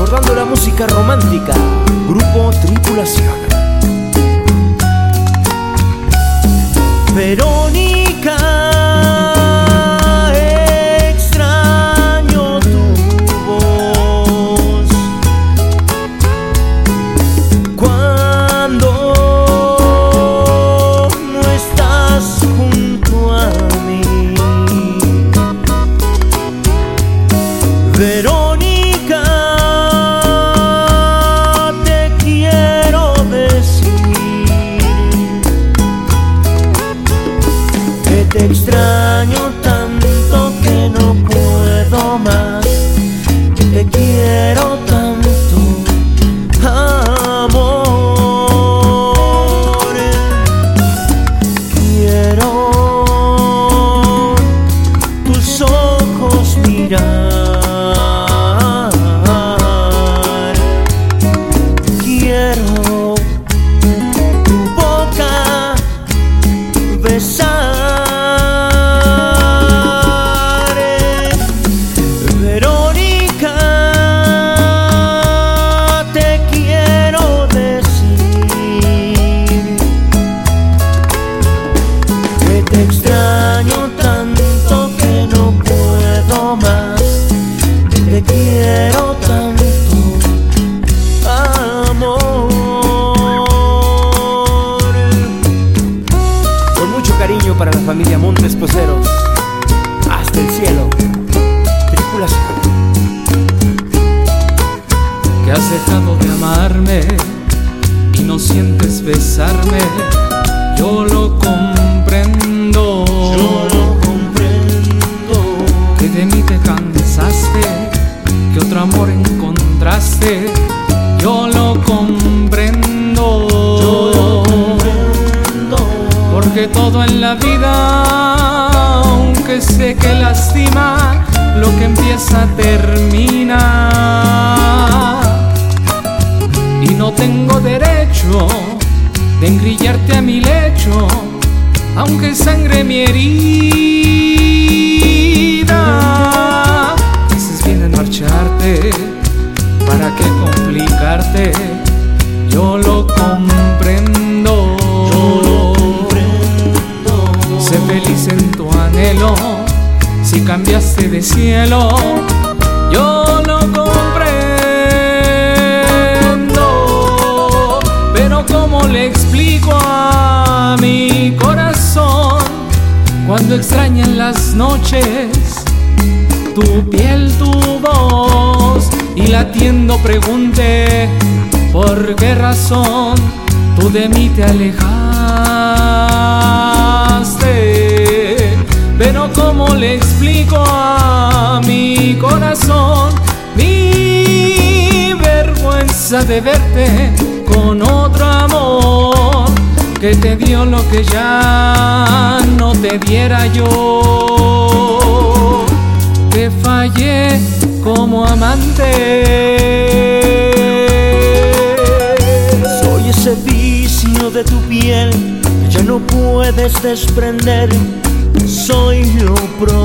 recordando la música romántica, Grupo Tripulación. Verónica, extraño tu voz cuando no estás junto a mí. Verónica, te quiero decir que te extraño tanto que no puedo más, que te quiero tanto, amor. Quiero tus ojos mirar, quiero tu boca besar. Verónica, te quiero decir que te extraño tanto que no puedo más, que te quiero tanto, amor. Con mucho cariño para la familia Montes Poseros, hasta el cielo, Tripulación. Que has dejado de amarme y no sientes besarme, yo lo comprendo. Yo lo comprendo. Que de mí te cansaste, que otro amor encontraste, yo lo comprendo. Yo lo comprendo. Porque todo en la vida, aunque sé que lastima, lo que empieza termina. Y no tengo derecho de engrillarte a mi lecho, aunque sangre mi herida. Dices bien en marcharte, ¿para qué complicarte? Yo lo comprendo. Yo lo comprendo. Sé feliz en tu anhelo, si cambiaste de cielo, yo lo comprendo. Pero ¿cómo le explico a mi corazón cuando extraña en las noches tu piel, tu voz? Y latiendo pregunté, ¿por qué razón tú de mí te alejaste? Pero ¿cómo le explico a mi corazón mi vergüenza de verte con otro amor que te dio lo que ya no te diera yo? Te fallé como amante. Soy ese vicio de tu piel que ya no puedes desprender. Soy lo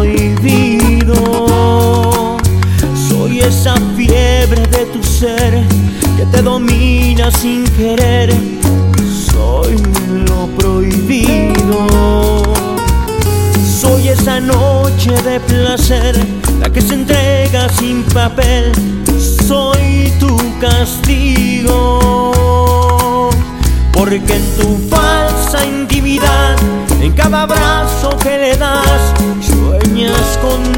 prohibido. Soy esa fiebre de tu ser que te domina sin querer. Soy lo prohibido. Soy esa noche de placer, la que se entrega sin papel. Soy tu castigo, porque en tu falsa intimidad, en cada abrazo que le das, sueñas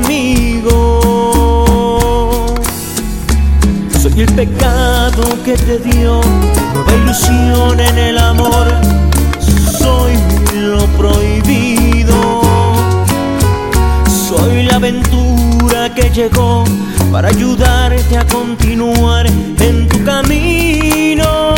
conmigo. Soy el pecado que te dio nueva ilusión en el amor. Soy lo prohibido. Soy la aventura que llegó para ayudarte a continuar en tu camino.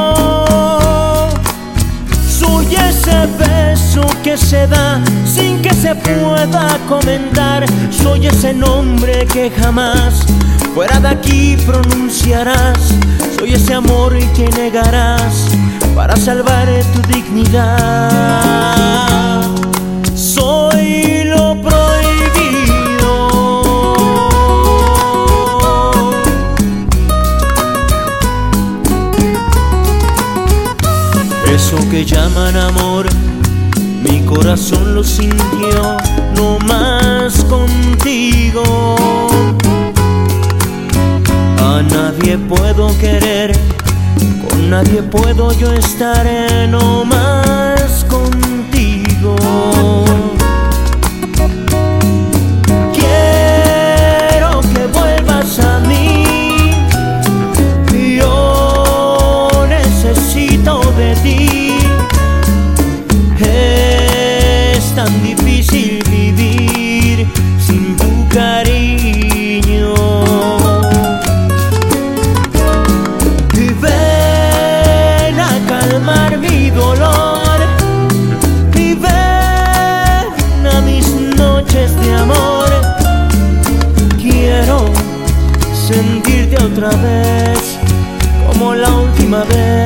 Soy ese beso que se da sin que se pueda comentar. Soy ese nombre que jamás fuera de aquí pronunciarás. Soy ese amor que negarás para salvar tu dignidad. Soy lo prohibido. corazón lo sintió, no más contigo. A nadie puedo querer, con nadie puedo yo estar, no más contigo. Quiero que vuelvas a mí, yo necesito de ti. Es tan difícil vivir sin tu cariño. Y ven a calmar mi dolor, y ven a mis noches de amor. Quiero sentirte otra vez como la última vez.